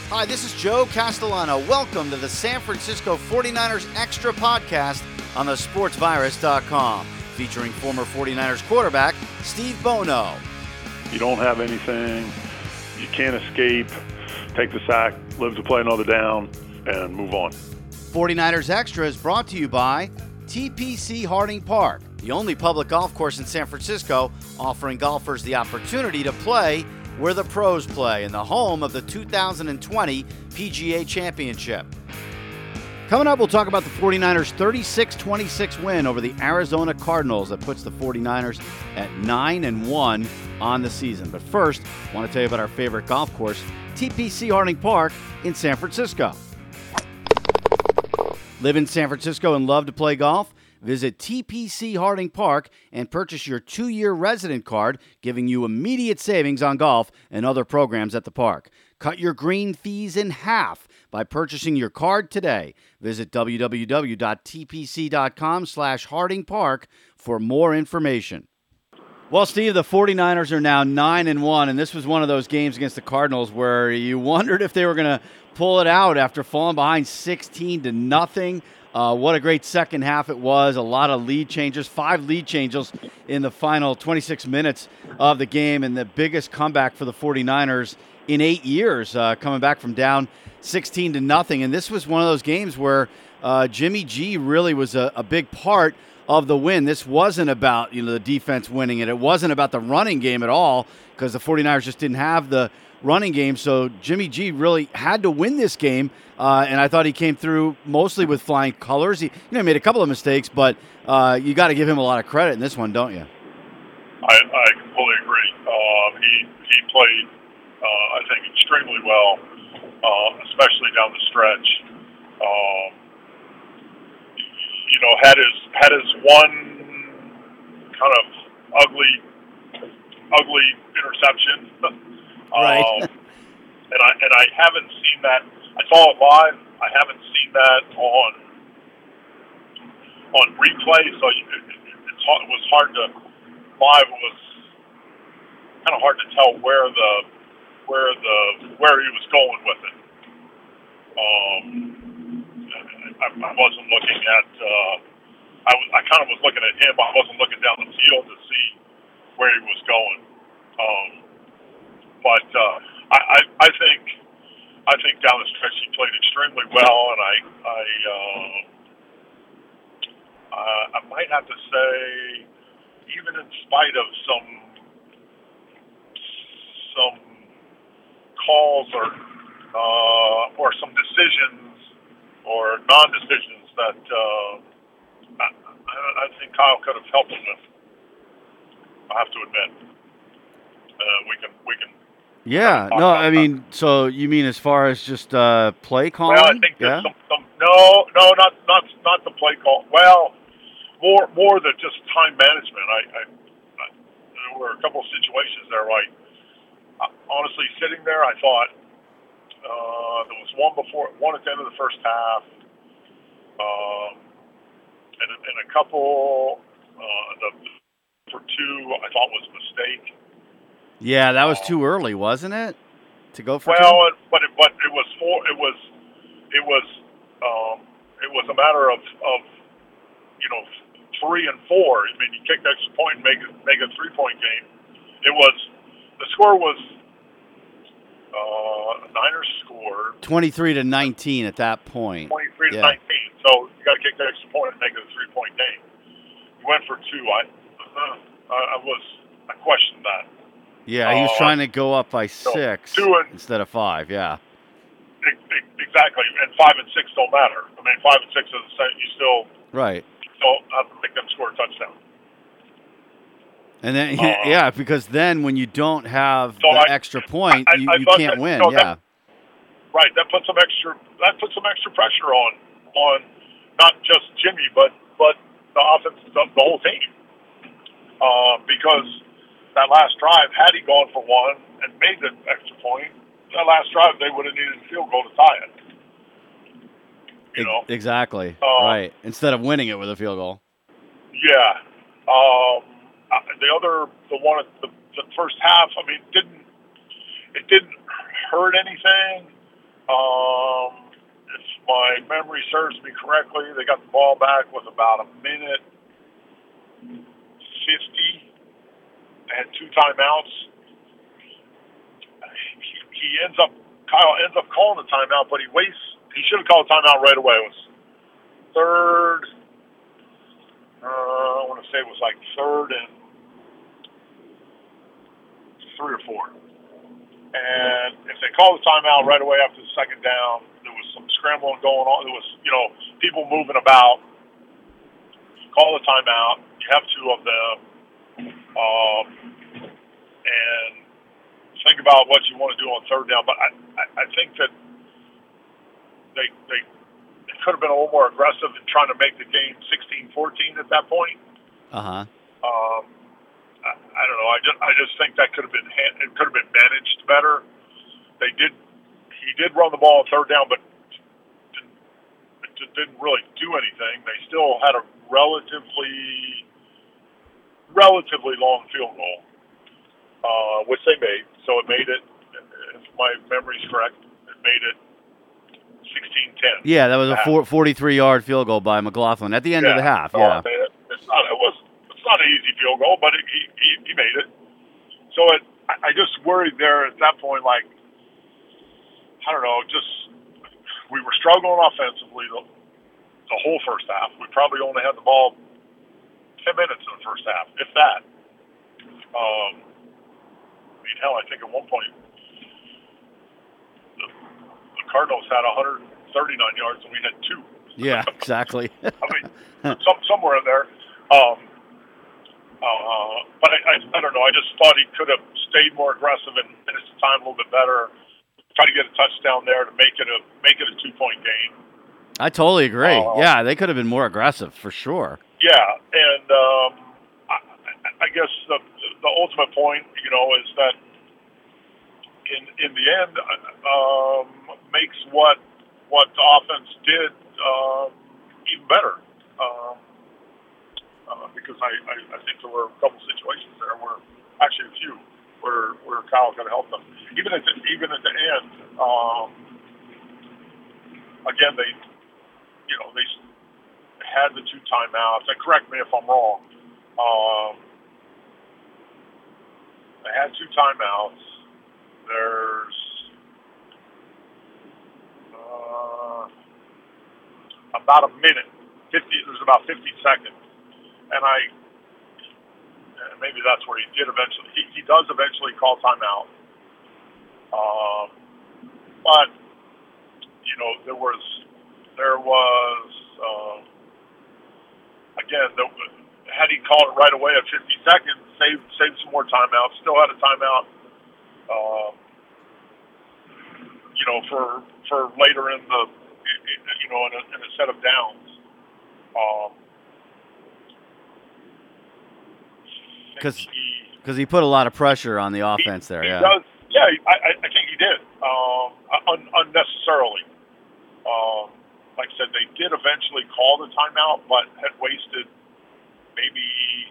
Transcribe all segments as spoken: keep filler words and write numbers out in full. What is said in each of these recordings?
Hi, this is Joe Castellano. Welcome to the San Francisco forty-niners Extra podcast on the sports virus dot com, featuring former forty-niners quarterback Steve Bono. You don't have anything. You can't escape. Take the sack, live to play another down, and move on. forty-niners Extra is brought to you by T P C Harding Park, the only public golf course in San Francisco offering golfers the opportunity to play where the pros play, in the home of the two thousand twenty P G A Championship. Coming up, we'll talk about the forty-niners' thirty-six twenty-six win over the Arizona Cardinals that puts the forty-niners at nine and one on the season. But first, I want to tell you about our favorite golf course, T P C Harding Park in San Francisco. Live in San Francisco and love to play golf? Visit T P C Harding Park and purchase your two-year resident card, giving you immediate savings on golf and other programs at the park. Cut your green fees in half by purchasing your card today. Visit w w w dot t p c dot com slash Harding Park for more information. Well, Steve, the forty-niners are now nine and one, and this was one of those games against the Cardinals where you wondered if they were going to pull it out after falling behind sixteen to nothing. Uh, what a great second half it was. A lot of lead changes, five lead changes in the final twenty-six minutes of the game, and the biggest comeback for the forty-niners in eight years, uh, coming back from down sixteen to nothing. And this was one of those games where uh, Jimmy G really was a, a big part of the win. This wasn't about, you know, the defense winning it. It wasn't about the running game at all, because the forty-niners just didn't have the running game. So Jimmy G really had to win this game, uh, and I thought he came through mostly with flying colors. He, you know, made a couple of mistakes, but uh, you got to give him a lot of credit in this one, don't you? I, I completely agree. Um, he he played, uh, I think, extremely well, uh, especially down the stretch. Um, you know, had his had his one kind of ugly ugly interception. Right. Um, and I and I haven't seen that. I saw it live. I haven't seen that on on replay. So it, it, it's, it was hard to live. It was kind of hard to tell where the where the where he was going with it. Um, I, I wasn't looking at. Uh, I was. I kind of was looking at him. I wasn't looking down the field to see where he was going. Um, But uh, I, I, I think I think down the stretch he played extremely well, and I I, uh, uh, I might have to say, even in spite of some some calls or uh, or some decisions or non-decisions that uh, I, I think Kyle could have helped him with. I have to admit, uh, we can we can. Yeah, no, I mean, so you mean as far as just uh, play calling? Well, I think yeah? there's some, some no, no, not not not the play call. Well, more more than just time management. I, I, I there were a couple of situations there. Right, uh, honestly, sitting there, I thought uh, there was one before, one at the end of the first half, um, and and a couple uh, the for two I thought was a mistake. Yeah, that was too early, wasn't it? To go for well, two? but it, but it was for it was it was um, it was a matter of, of you know three and four. I mean, you kick the extra point and make it make a three point game. It was the score was uh, Niners scored twenty-three to nineteen at that point. Twenty-three yeah. to nineteen. So you got to kick the extra point and make it a three point game. You went for two. I uh, I was I questioned that. Yeah, he was uh, trying to go up by six two and, instead of five, yeah. Exactly, and five and six don't matter. I mean, five and six are the same. You still right. still have to make them score a touchdown. And then, uh, yeah, because then when you don't have so the I, extra point, I, I, you, I you can't that, win, no, yeah. That, right, that puts some extra that puts some extra pressure on on not just Jimmy, but but the offense, the, the whole team, uh, because. That last drive, had he gone for one and made the extra point, that last drive they would have needed a field goal to tie it. You know exactly um, right. Instead of winning it with a field goal. Yeah. Um, the other, the one, the, the first half. I mean, it didn't it didn't hurt anything. Um, if my memory serves me correctly, they got the ball back with about a minute fifty. They had two timeouts. He, he ends up, Kyle ends up calling the timeout, but he wastes. He should have called a timeout right away. It was third. Uh, I want to say it was like third and three or four. And if they call the timeout right away after the second down, there was some scrambling going on. There was, you know, people moving about. Call the timeout. You have two of them. Um, and think about what you want to do on third down. But I, I, I think that they, they, they could have been a little more aggressive in trying to make the game sixteen fourteen at that point. Uh-huh. Um, I, I don't know. I just, I just think that could have been it could have been managed better. They did. He did run the ball on third down, but didn't, it just didn't really do anything. They still had a relatively relatively long field goal, uh, which they made. So it made it, if my memory's correct, it made it sixteen ten. Yeah, that was a forty-three-yard field goal by McLaughlin at the end yeah. of the half. So yeah, it, it's not. It was. It's not an easy field goal, but it, he, he he made it. So it. I, I just worried there at that point. Like, I don't know. Just we were struggling offensively the, the whole first half. We probably only had the ball ten minutes in the first half, if that. Um, I mean, hell, I think at one point the, the Cardinals had one hundred thirty-nine yards and we had two. Yeah, exactly. I mean, some, somewhere in there. Um, uh, but I, I, I don't know. I just thought he could have stayed more aggressive and finished the time a little bit better. Try to get a touchdown there to make it a make it a two point game. I totally agree. Uh, yeah, they could have been more aggressive for sure. Yeah, and um, I, I guess the the ultimate point, you know, is that in in the end, um, makes what what the offense did um, even better. Um, uh, because I, I, I think there were a couple situations there where, actually a few, where where Kyle could have helped them. Even at the, even at the end, um, again they, you know, they had the two timeouts. And correct me if I'm wrong. Um, they had two timeouts. There's uh, about a minute. Fifty. There's about fifty seconds. And I, maybe that's where he did eventually. He, he does eventually call timeout. Um, but you know, there was, there was, um, again, the, had he called it right away at fifty seconds, saved saved some more timeouts. Still had a timeout. Um, you know, for for later in the, you know, in a, in a set of downs. Um, Because because he put a lot of pressure on the offense he, there, he yeah. Does, yeah, I, I think he did, um, un, unnecessarily. Um, like I said, they did eventually call the timeout, but had wasted maybe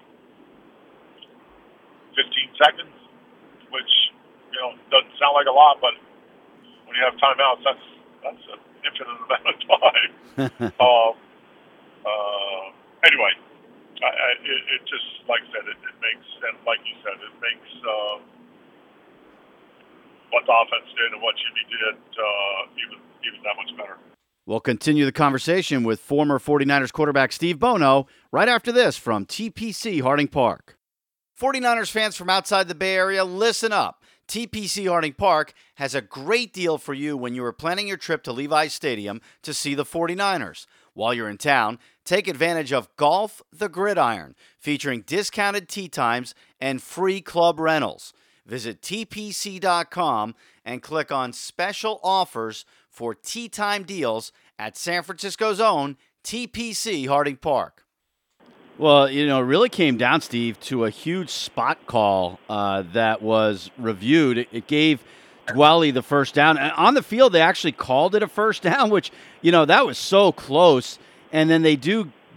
fifteen seconds, which, you know, doesn't sound like a lot, but when you have timeouts, that's that's an infinite amount of time. um, uh, anyway. I, I, it, it just, like I said, it, it makes, and like you said, it makes uh, what the offense did and what Jimmy did uh, even even that much better. We'll continue the conversation with former forty-niners quarterback Steve Bono right after this from T P C Harding Park. forty-niners fans from outside the Bay Area, listen up. T P C Harding Park has a great deal for you when you are planning your trip to Levi's Stadium to see the forty-niners. While you're in town, take advantage of Golf the Gridiron, featuring discounted tee times and free club rentals. Visit T P C dot com and click on special offers for tee time deals at San Francisco's own T P C Harding Park. Well, you know, it really came down, Steve, to a huge spot call uh, that was reviewed. It, it gave Dwelley the first down. And on the field, they actually called it a first down, which, you know, that was so close. And then they do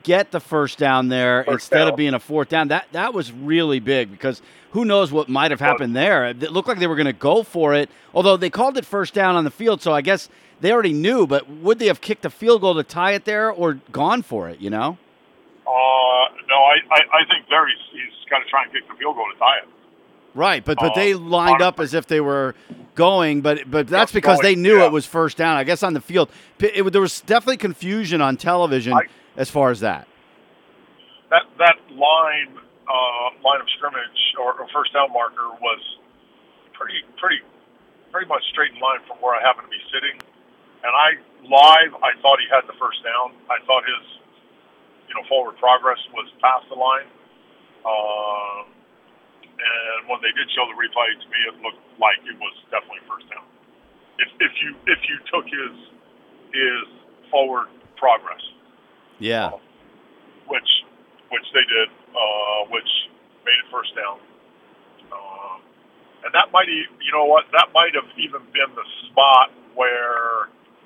get the first down there First instead down. of being a fourth down, that that was really big because who knows what might have happened there. It looked like they were going to go for it, although they called it first down on the field, so I guess they already knew, but would they have kicked a field goal to tie it there or gone for it, you know? Uh, no, I, I, I think there he's, he's got to try and kick the field goal to tie it. Right, but but Uh, they lined up as if they were going, but but that's because going, they knew yeah. it was first down. I guess on the field, it, it, there was definitely confusion on television I, as far as that. That that line uh, line of scrimmage or, or first down marker was pretty pretty pretty much straight in line from where I happened to be sitting, and I live I thought he had the first down. I thought his you know forward progress was past the line. Uh, And when they did show the replay, to me, it looked like it was definitely first down. If if you if you took his his forward progress, Yeah, uh, which which they did, uh, which made it first down, uh, and that might e- you know what that might have even been the spot where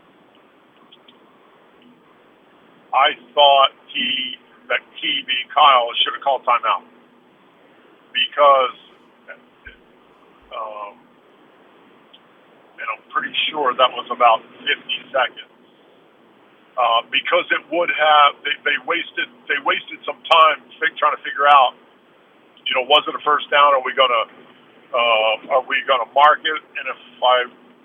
I thought he that he being Kyle should have called timeout. Because, um, and I'm pretty sure that was about fifty seconds. Uh, because it would have, they, they wasted, they wasted some time fig, trying to figure out, you know, was it a first down? Are we gonna, uh, are we gonna mark it? And if I,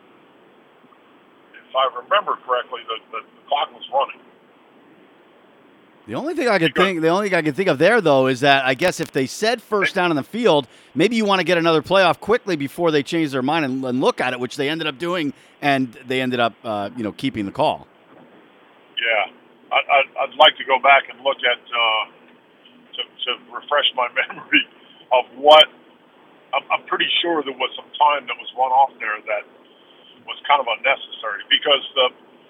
if I remember correctly, the, the, the clock was running. the only thing I could think, the only thing I could think of there though is that I guess if they said first down on the field, maybe you want to get another playoff quickly before they change their mind and, and look at it, which they ended up doing, and they ended up, uh, you know, keeping the call. Yeah, I, I'd, I'd like to go back and look at uh, to, to refresh my memory of what I'm, I'm pretty sure there was some time that was run off there that was kind of unnecessary because the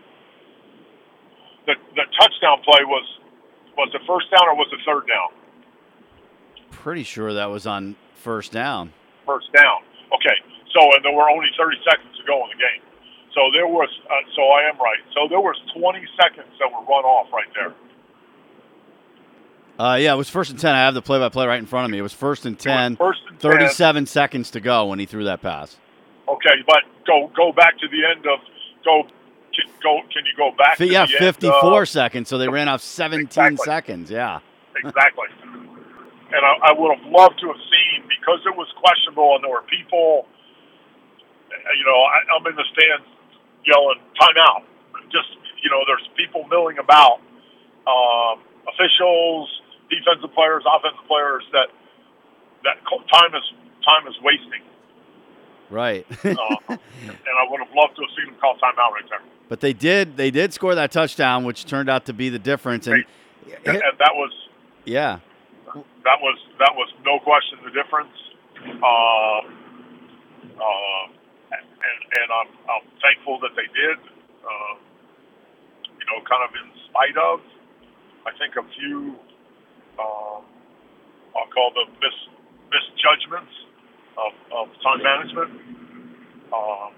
the, the touchdown play was was it first down or was it third down? Pretty sure that was on first down. First down. Okay, so and there were only thirty seconds to go in the game. So there was, uh, so I am right. So there was twenty seconds that were run off right there. Uh, yeah, it was first and ten. I have the play-by-play right in front of me. It was first and ten. First and thirty-seven seconds to go when he threw that pass. Okay, but go go back to the end of go. Can, go, can you go back? F- to yeah, the fifty-four end of, seconds. So they ran off seventeen exactly. seconds. Yeah, exactly. And I, I would have loved to have seen because it was questionable and there were people. You know, I, I'm in the stands yelling timeout. Just you know, there's people milling about, um, officials, defensive players, offensive players. That that time is time is wasting. right. uh, and I would have loved to have seen them call timeout right there. But they did. They did score that touchdown, which turned out to be the difference. And, and, and that was yeah, that was that was no question the difference. Uh, uh, and and I'm I'm thankful that they did. Uh, you know, kind of in spite of, I think a few. Um, I'll call them mis misjudgments of, of time management. Um,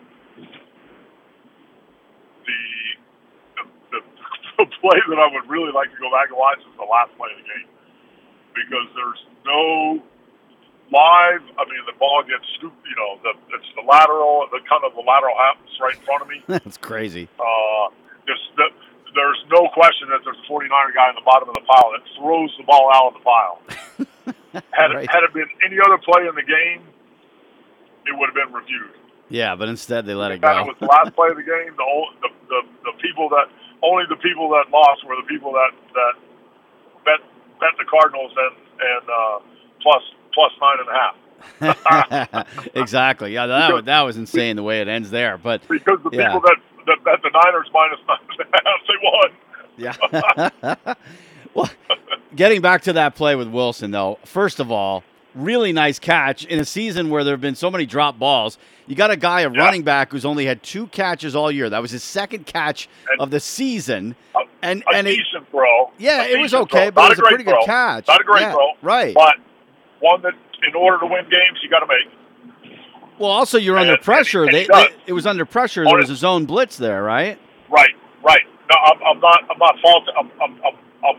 the, the, the the play that I would really like to go back and watch is the last play of the game because there's no live. I mean, the ball gets scooped. You know, the it's the lateral. The kind of the lateral happens right in front of me. that's crazy. Uh, there's the, there's no question that there's a forty-niner guy in the bottom of the pile that throws the ball out of the pile. had right. it, had it been any other play in the game, it would have been reviewed. Yeah, but instead they let it That go. was the last play of the game. The, whole, the the the people that only the people that lost were the people that that bet bet the Cardinals and and uh, plus plus nine and a half. Exactly. Yeah, that because, was, that was insane the way it ends there. But because the yeah. people that that bet the Niners minus nine and a half, they won. Yeah. Well, getting back to that play with Wilson, though, first of all, really nice catch in a season where there have been so many drop balls. You got a guy, a yeah. running back, who's only had two catches all year. That was his second catch and of the season. A, and a and decent it, throw. Yeah, a it was decent okay, throw. but Not it was a, a pretty throw. good catch. Not a great yeah, throw, right? But one that, in order to win games, you got to make. Well, also you're and, under pressure. And, and they, they, it was under pressure. There was a zone blitz there, right? Right, right. No, I'm, I'm not. I'm not faulting. I'm, I'm, I'm, I'm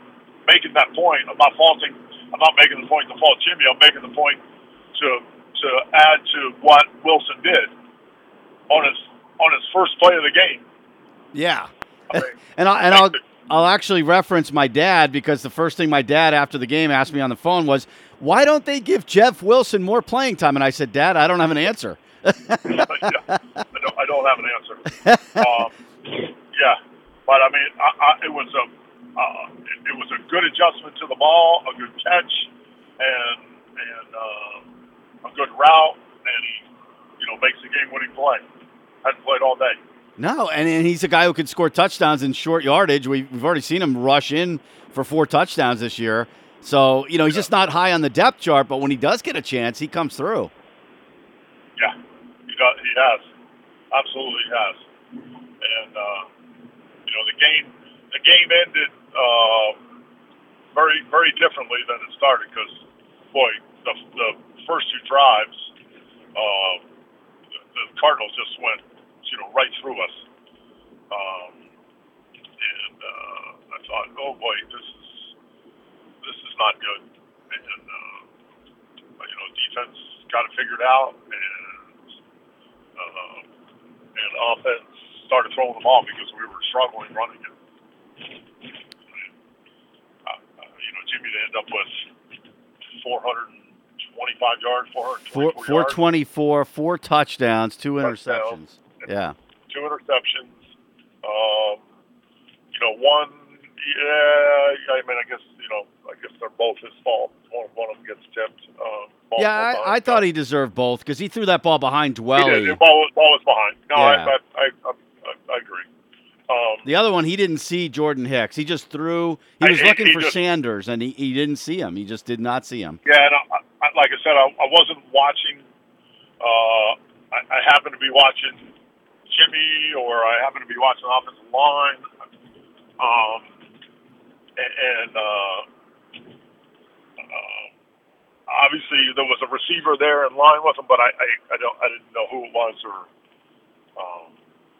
making that point. I'm not faulting. I'm not making the point to fault Jimmy. I'm making the point to to add to what Wilson did on his on his first play of the game. Yeah, I mean, and I, and I'll I'll actually reference my dad, because the first thing my dad after the game asked me on the phone was, "Why don't they give Jeff Wilson more playing time?" And I said, "Dad, I don't have an answer." yeah, I don't I don't have an answer. Um, yeah, but I mean, I, I, it was a uh, it, it was a good adjustment to the ball, a good catch, and and uh, a good route, and he you know makes the game-winning play. Hasn't played all day. No, and, and he's a guy who can score touchdowns in short yardage. We've, we've already seen him rush in for four touchdowns this year. So, you know, he's just not high on the depth chart, but when he does get a chance, he comes through. Yeah, he does, he has. Absolutely has. And, uh, you know, the game the game ended uh, very, very differently than it started because, boy, the, the first two drives, uh, the, the Cardinals just went, you know, right through us. Um, and uh, I thought, oh boy, this is this is not good. And uh, you know, defense got it figured out, and uh, and offense started throwing the ball because we were struggling running it. Uh, you know, Jimmy ended up with four hundred twenty-five yards, four hundred twenty-four four yards, twenty-four, four touchdowns, two touchdowns. interceptions. Yeah. Two interceptions. Um, you know, one, yeah, I mean, I guess, you know, I guess they're both his fault. One, one of them gets tipped. Um, Yeah, I, I thought he deserved both because he threw that ball behind Dwelly. He did. The ball, ball was behind. No, Yeah. I, I, I, I, I agree. Um, the other one, he didn't see Jordan Hicks. He just threw. He was I, looking he for just, Sanders, and he, he didn't see him. He just did not see him. Yeah, and I, I, like I said, I, I wasn't watching. Uh, I, I happened to be watching Jimmy, or I happen to be watching the offensive line, um, and, and uh, uh, obviously there was a receiver there in line with him, but I, I, I don't, I didn't know who it was, or, um,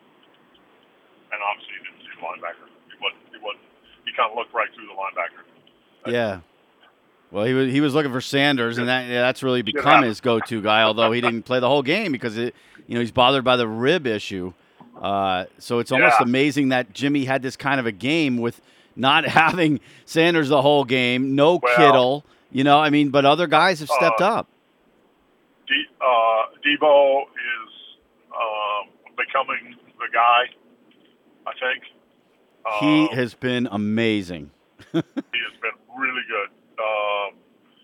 and obviously he didn't see the linebacker. He wasn't, he wasn't, he kind of looked right through the linebacker. Yeah. Well, he was he was looking for Sanders, and that yeah, that's really become his go-to guy. Although he didn't play the whole game because it, you know, he's bothered by the rib issue. Uh, so it's almost yeah. amazing that Jimmy had this kind of a game with not having Sanders the whole game, no well, Kittle. You know, I mean, but other guys have stepped uh, up. D, uh, Debo is um, becoming the guy, I think. He um, has been amazing. He has been really good. Um,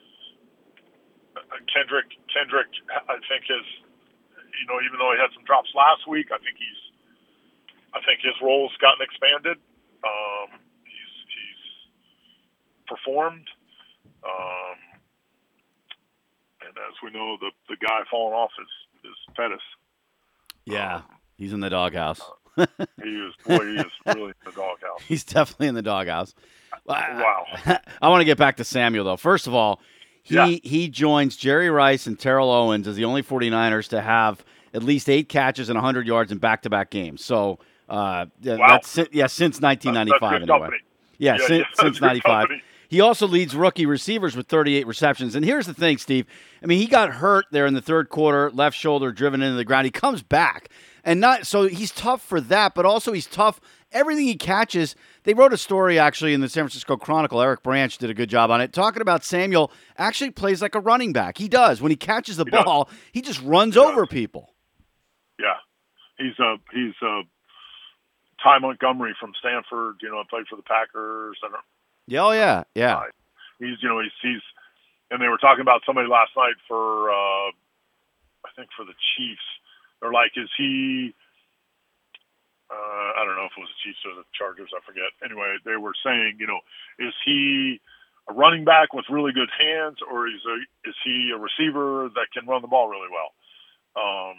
Kendrick, Kendrick, I think his, you know, even though he had some drops last week, I think he's, I think his role's gotten expanded. Um, he's he's performed, um, and as we know, the the guy falling off is is Pettis. Yeah, um, he's in the doghouse. Uh, he is, boy, he is really in the doghouse. He's definitely in the doghouse. Wow. I want to get back to Samuel, though. First of all, he yeah. he joins Jerry Rice and Terrell Owens as the only 49ers to have at least eight catches and one hundred yards in back-to-back games. So, uh, wow. that's yeah, since nineteen ninety-five that's anyway. company. Yeah, yeah, since, yeah, since ninety-five. company. He also leads rookie receivers with thirty-eight receptions. And here's the thing, Steve. I mean, he got hurt there in the third quarter, left shoulder driven into the ground. He comes back. And not so he's tough for that, but also he's tough. Everything he catches, they wrote a story actually in the San Francisco Chronicle. Eric Branch did a good job on it, talking about Samuel actually plays like a running back. He does. When he catches the he ball, does. he just runs he over does. people. Yeah. He's a, he's a Ty Montgomery from Stanford, you know, played for the Packers. And, Yeah, oh, yeah, yeah. uh, he's, you know, he's, he's, and they were talking about somebody last night for, uh, I think for the Chiefs. They're like, is he, uh, I don't know if it was the Chiefs or the Chargers, I forget. Anyway, they were saying, you know, is he a running back with really good hands, or is, a, is he a receiver that can run the ball really well? Um,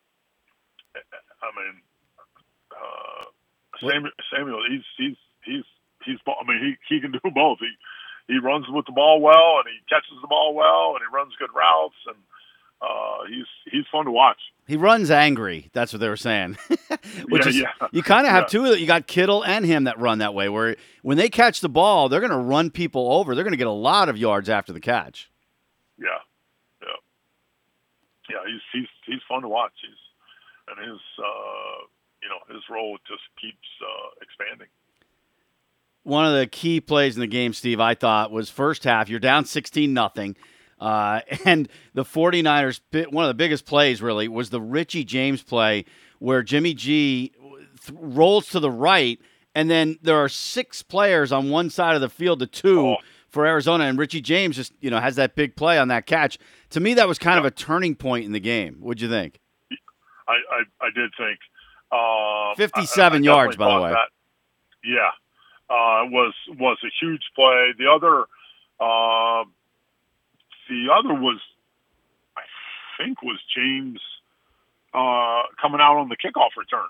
I mean, uh, Samuel, Samuel, he's, he's, he's, he's, I mean, he, he can do both. He, he runs with the ball well, and he catches the ball well, and he runs good routes, and, uh, he's he's fun to watch. He runs angry. That's what they were saying. Which yeah, is, yeah. You kind of have yeah. two of them. You got Kittle and him that run that way, where when they catch the ball, they're going to run people over. They're going to get a lot of yards after the catch. Yeah, yeah, yeah. He's he's he's fun to watch. He's and his uh, you know his role just keeps uh, expanding. One of the key plays in the game, Steve, I thought was first half. You're down sixteen nothing. Uh, and the 49ers, one of the biggest plays really was the Richie James play where Jimmy G th- rolls to the right, and then there are six players on one side of the field to two oh. for Arizona, and Richie James just you know has that big play on that catch. To me, that was kind yeah. of a turning point in the game. What'd you think? I, I, I did think. Um, fifty-seven I, I yards, by the way. That, yeah, uh, was was a huge play. The other. Uh, The other was, I think, was James uh, coming out on the kickoff return.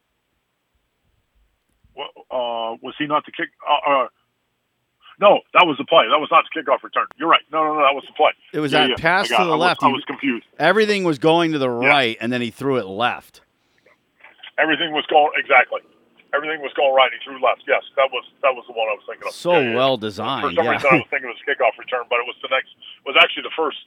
Uh, was he not the kick? Uh, uh, no, that was the play. That was not the kickoff return. You're right. No, no, no, that was the play. It was yeah, that yeah. pass to the I left. Was, I was confused. Everything was going to the yeah. right, and then he threw it left. Everything was going exactly. Everything was going right. He threw left. Yes, that was that was the one I was thinking of. So yeah, yeah. well designed. For some yeah. reason, I was thinking it was kickoff return, but it was the next. Was actually the first.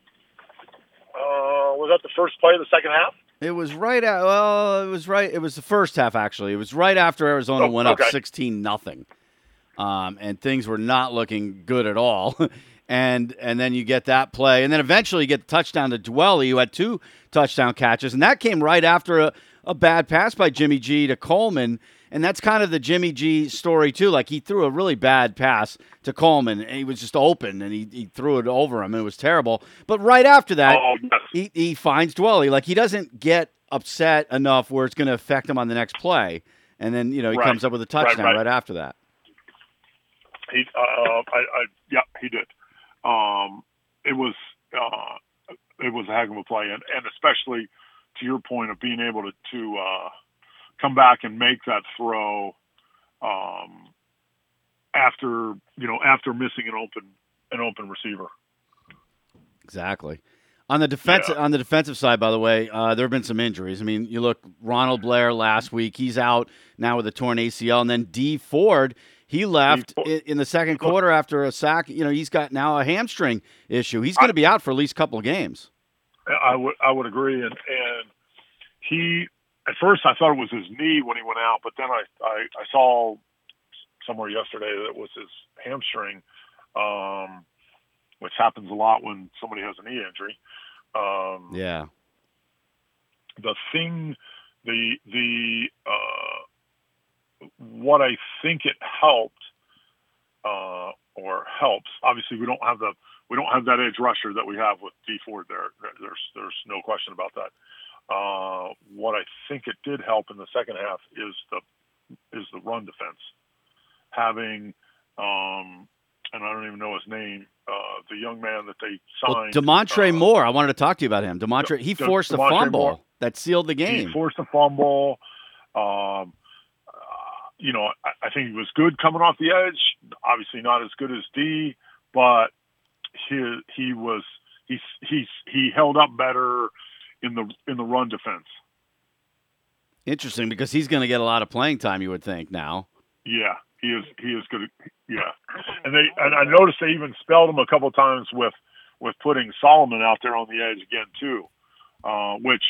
Uh, was that the first play of the second half? It was right at. Well, it was right. It was the first half actually. It was right after Arizona oh, went okay. up sixteen nothing, um, and things were not looking good at all. and and then you get that play, and then eventually you get the touchdown to Dwelly, who had two touchdown catches, and that came right after a, a bad pass by Jimmy G to Coleman. And that's kind of the Jimmy G story, too. Like, he threw a really bad pass to Coleman, and he was just open, and he, he threw it over him, and it was terrible. But right after that, oh, yes. he, he finds Dwelly. Like, he doesn't get upset enough where it's going to affect him on the next play. And then, you know, he right. comes up with a touchdown right, right. right after that. He, uh, I, I, yeah, he did. Um, it was uh, it was a heck of a play, and, and especially to your point of being able to, to uh, – come back and make that throw um, after you know after missing an open an open receiver. Exactly. On the defensive yeah. on the defensive side, by the way, uh, there have been some injuries. I mean, you look Ronald Blair last week; he's out now with a torn A C L, and then Dee Ford he left in, in the second quarter after a sack. You know, he's got now a hamstring issue. He's going to be out for at least a couple of games. I would I would agree, and and he. At first, I thought it was his knee when he went out, but then I, I, I saw somewhere yesterday that it was his hamstring, um, which happens a lot when somebody has a knee injury. Um, yeah. The thing, the the uh, what I think it helped uh, or helps. Obviously, we don't have the we don't have that edge rusher that we have with Dee Ford there. There's there's no question about that. Uh, what I think it did help in the second half is the is the run defense. Having, um, and I don't even know his name, uh, the young man that they signed. Well, Demontre uh, Moore, I wanted to talk to you about him. Demontre, he De- forced Demontre a fumble Moore. that sealed the game. He forced a fumble. Um, uh, you know, I, I think he was good coming off the edge. Obviously not as good as D, but he he was he he he held up better in the in the run defense. Interesting, because he's going to get a lot of playing time, you would think now. Yeah, he is. He is good. Yeah, and they and I noticed they even spelled him a couple of times with with putting Solomon out there on the edge again too, uh, which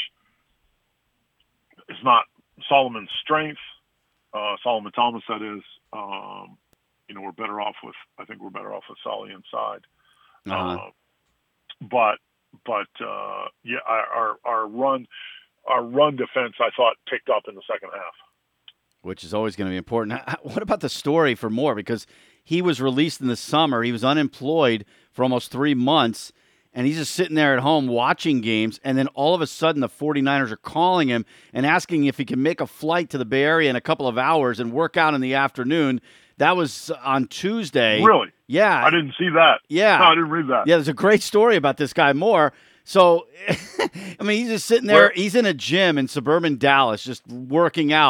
is not Solomon's strength. Uh, Solomon Thomas, that is. Um, you know, we're better off with. I think we're better off with Solly inside. Uh-huh. Uh, but. But uh, yeah, our our run our run defense, I thought, picked up in the second half, which is always going to be important. What about the story for Moore? Because he was released in the summer, he was unemployed for almost three months, and he's just sitting there at home watching games, and then all of a sudden the 49ers are calling him and asking if he can make a flight to the Bay Area in a couple of hours and work out in the afternoon. That was on Tuesday. Really? Yeah. I didn't see that. Yeah. No, I didn't read that. Yeah, there's a great story about this guy Moore. So, I mean, he's just sitting there. Where? He's in a gym in suburban Dallas just working out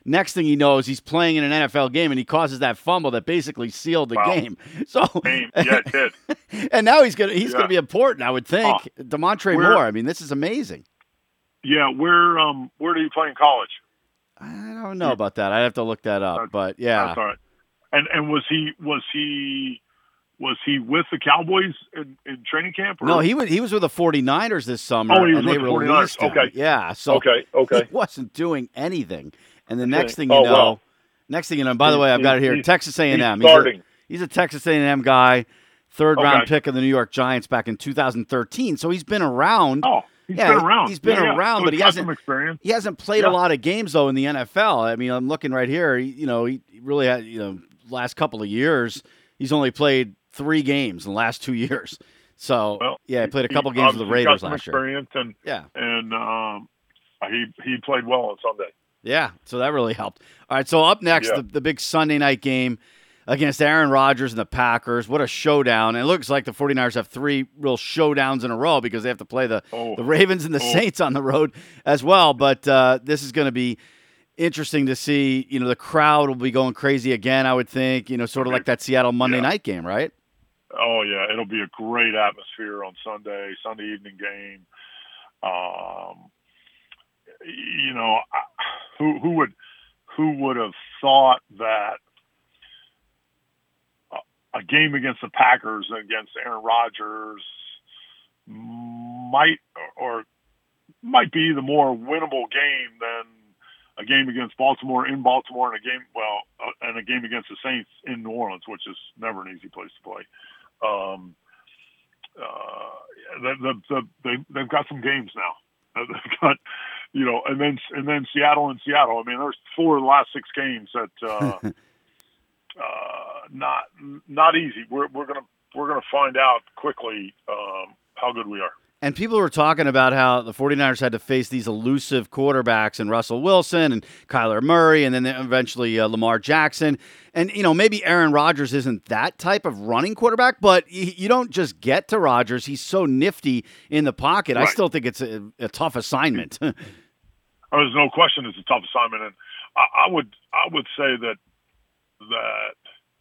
Next thing he knows, he's playing in an N F L game, and he causes that fumble that basically sealed the Wow. game. So, Game. Yeah, it did. and now he's gonna he's Yeah. gonna be important, I would think. Oh, Demontre where- Moore. I mean, this is amazing. Yeah, where um where do you play in college? I don't know about that. I'd have to look that up. That's- But yeah, That's all right. And and was he was he was he with the Cowboys in, in training camp? Or? no, he was he was with the 49ers this summer. Oh, he was and with they the 49ers. released him. Okay. Yeah. So Okay, okay. he wasn't doing anything. And the Okay. next thing you Oh, know, well. next thing you know. By the He- way, I've got it he- here. he's- Texas A and M. He's starting. He's a Texas A and M guy, third round Okay. pick of the New York Giants back in two thousand thirteen. So he's been around. Oh, he's Yeah, been around. he's been Yeah, yeah. around, So but he's he got hasn't- some experience. He hasn't played Yeah. a lot of games though in the N F L. I mean, I'm looking right here. He, you know, he really had you know last couple of years he's only played three games in the last two years. So Well, yeah, he played a he- couple games with the obviously got Raiders some last year. experience and Yeah. and um, he he played well on Sunday. Yeah, so that really helped. All right, so up next, Yeah. the, the big Sunday night game against Aaron Rodgers and the Packers. What a showdown. And it looks like the 49ers have three real showdowns in a row because they have to play the, Oh. the Ravens and the Oh. Saints on the road as well. But uh, this is going to be interesting to see. You know, the crowd will be going crazy again, I would think, you know, sort of like that Seattle Monday Yeah. night game, right? Oh yeah, it'll be a great atmosphere on Sunday, Sunday evening game. Um, you know, I- who who would who would have thought that a, a game against the Packers against Aaron Rodgers might or might be the more winnable game than a game against Baltimore in Baltimore and a game well uh, and a game against the Saints in New Orleans, which is never an easy place to play. Um, uh, the, the, the, they, they've got some games now. They've got, you know, and then and then Seattle and Seattle. I mean, there's four of the last six games that uh, uh, not not easy. We're we're gonna we're gonna find out quickly um, how good we are. And people were talking about how the 49ers had to face these elusive quarterbacks and Russell Wilson and Kyler Murray and then eventually uh, Lamar Jackson. And, you know, maybe Aaron Rodgers isn't that type of running quarterback, but y- you don't just get to Rodgers. He's so nifty in the pocket. I Right. still think it's a, a tough assignment. There's no question it's a tough assignment, and I, I would I would say that that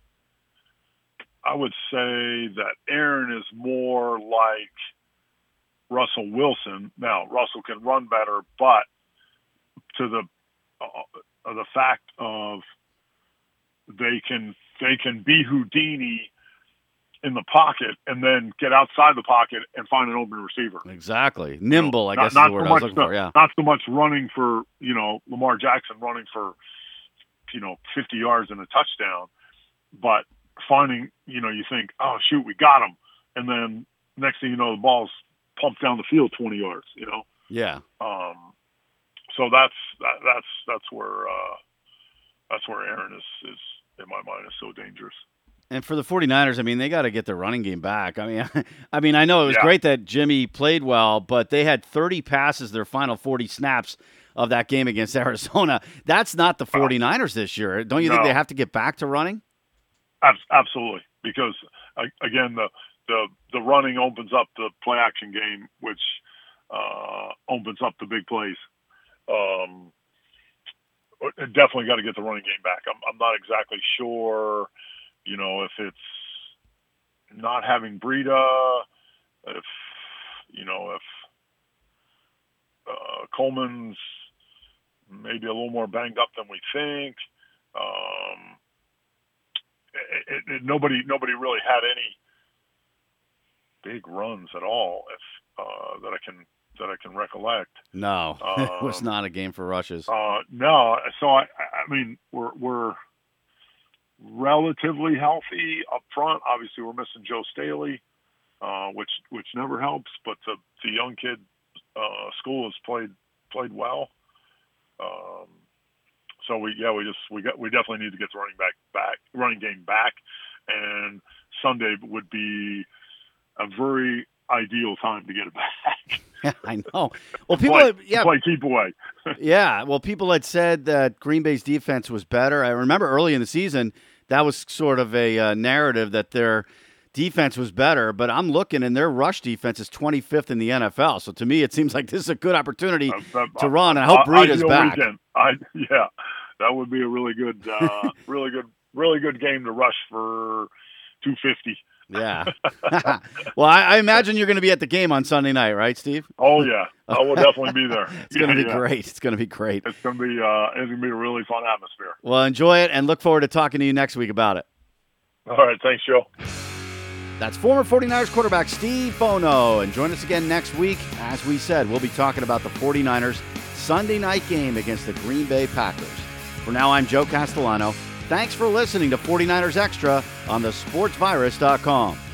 I would say that Aaron is more like Russell Wilson. Now, Russell can run better, but to the uh, the fact of they can they can be Houdini in the pocket and then get outside the pocket and find an open receiver. Exactly. Nimble, I Not- guess not is the word so I was much looking the- for, yeah. Not so much running for, you know, Lamar Jackson running for, you know, fifty yards and a touchdown, but finding, you know, you think, oh, shoot, we got him. And then next thing you know, the ball's pumped down the field twenty yards, you know? Yeah. Um, so that's, that, that's, that's where, uh, that's where Aaron is, is in my mind is so dangerous. And for the 49ers, I mean, they got to get their running game back. I mean, I mean, I know it was Yeah. great that Jimmy played well, but they had thirty passes their final forty snaps of that game against Arizona. That's not the 49ers this year. Don't you think No. they have to get back to running? Ab- Absolutely. Because uh, again, the, the, the running opens up the play action game, which, uh, opens up the big plays. Um, definitely got to get the running game back. I'm, I'm not exactly sure, you know, if it's not having Breida, if, you know, if uh, Coleman's maybe a little more banged up than we think. Um, it, it, it, nobody, nobody really had any big runs at all, if uh, that I can that I can recollect. No, it was Um, not a game for rushes. Uh, no, so I, I mean, we're we're relatively healthy up front. Obviously, we're missing Joe Staley, uh, which which never helps. But the the young kid uh, school has played played well. Um, so we yeah we just we got we definitely need to get the running back back running game back, and Sunday would be a very ideal time to get it back. I know. Well, people, play, had- yeah, play keep away. yeah. Well, people had said that Green Bay's defense was better. I remember early in the season that was sort of a uh, narrative that their defense was better. But I'm looking, and their rush defense is twenty-fifth in the N F L. So to me, it seems like this is a good opportunity Uh, uh, to run. And I hope uh, Breida's ideal back. weekend. I yeah, that would be a really good, uh, really good, really good game to rush for two fifty. Yeah. Well, I, I imagine you're going to be at the game on Sunday night, right, Steve? Oh yeah, I will definitely be there. It's going to yeah, be yeah. great. It's going to be great. It's going to be, uh, it's going to be a really fun atmosphere. Well, enjoy it and look forward to talking to you next week about it. All right, thanks, Joe. That's former forty-niners quarterback Steve Bono. And join us again next week. As we said, we'll be talking about the forty-niners Sunday night game against the Green Bay Packers. For now, I'm Joe Castellano. Thanks for listening to forty-niners Extra on the sports virus dot com.